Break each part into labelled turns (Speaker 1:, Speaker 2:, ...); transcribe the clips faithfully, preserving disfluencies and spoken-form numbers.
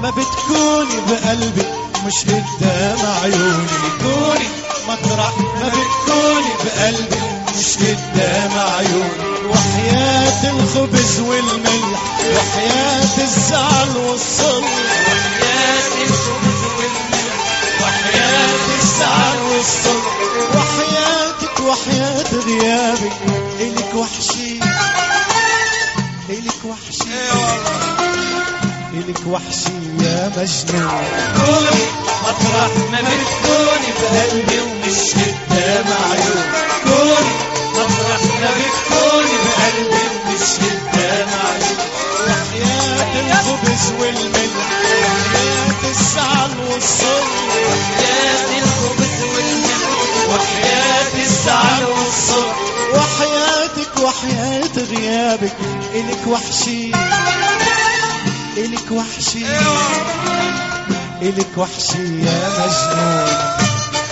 Speaker 1: ما بتكوني بقلبي مش قدام عيوني. كوني مطرح ما بتكوني بقلبي مش قدام عيوني. وحياة الخبز والملح وحياة الزعل والصلح
Speaker 2: وحياة الخبز والملح
Speaker 1: وحياة الزعل والصلح وحياتك وحياة غيابك إلك وحشي إلك وحشي إلك وحشي يا مجنون.
Speaker 2: كوني مطرح ما بتكوني بقلبي ومش قدام عيوني. كوني مطرح ما بتكوني بقلبي ومش قدام عيوني.
Speaker 1: وحياة الخبز والملح وحياة الزعل والصلح
Speaker 2: وحياة الخبز والملح وحياة الزعل والصبر
Speaker 1: وحياتك وحياة غيابك إلك وحشي إلك وحشي إلك وحشي يا مجنون.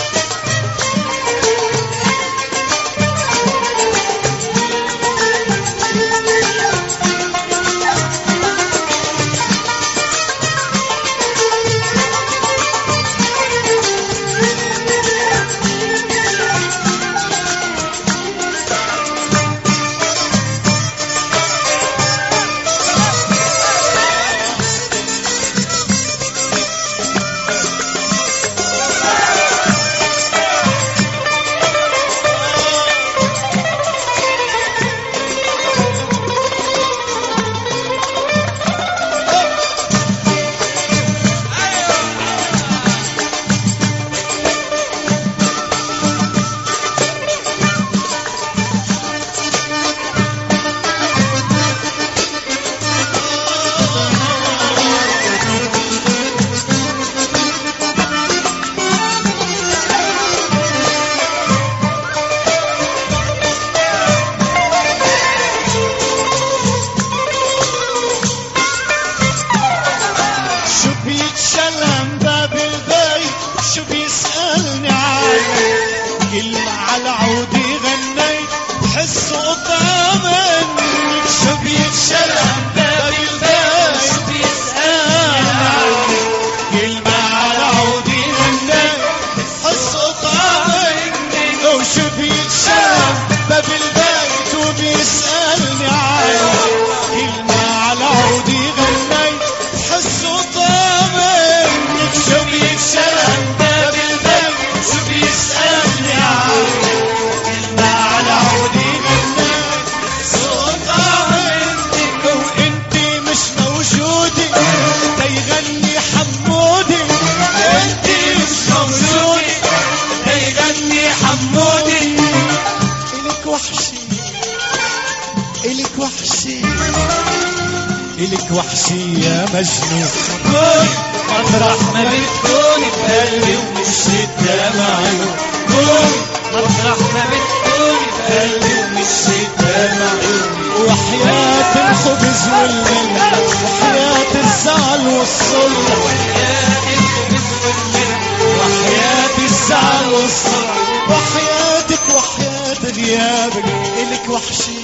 Speaker 1: إلك وحشي يا مجنون.
Speaker 2: كوني مطرح ما بتكوني بقلبي ومش قدام عيوني. كوني مطرح ما بتكوني بقلبي ومش قدام عيوني.
Speaker 1: وحياة الخبز والملح وحياة الزعل والصلح
Speaker 2: وحياة الخبز والملح
Speaker 1: وحياة الزعل والصلح وحياتك وحياة غيابك إلك وحشي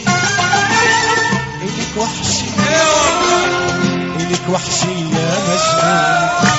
Speaker 1: إلك وحشي إلك وحشي يا مجنون.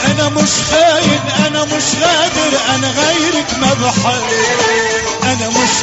Speaker 1: مش خاين، انا مش غادر، انا غيرك ما بحب، انا مش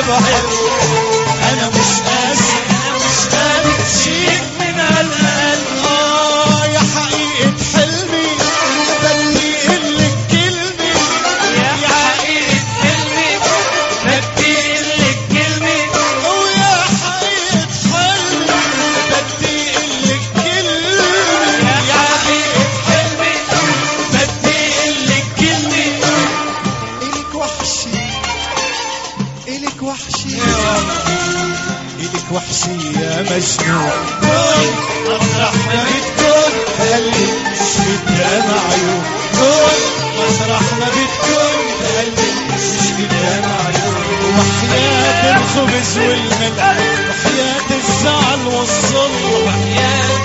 Speaker 1: بحبك انا مش قاسي انا مش قادر شيك من هالقلب. اه يا حقيقة حلمي بدي اقلك كلمة
Speaker 2: يا حقيقة حلمي بدي اقلك كلمة
Speaker 1: ويا حقيقة حلمي بدي اقلك كلمة
Speaker 2: يا حقيقة حلمي بدي اقلك كلمة
Speaker 1: إلك وحشي إلك وحشي إلك وحشي يا مجنون
Speaker 2: مطرح ما بتكون
Speaker 1: قلبي مش قدام عيون كل مسرح ما بتكون قلبي مش قدام عيون. وحياة الخبز والملح وحياة الزعل والظلم
Speaker 2: وحياة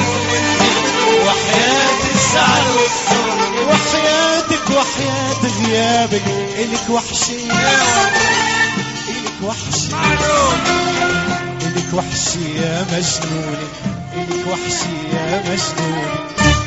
Speaker 2: وحياة الزعل والصبر
Speaker 1: وحياتك وحياة غيابك إلك وحشي إلك وحشي إلك وحشي يا مجنونة إلك وحشي يا مجنونة.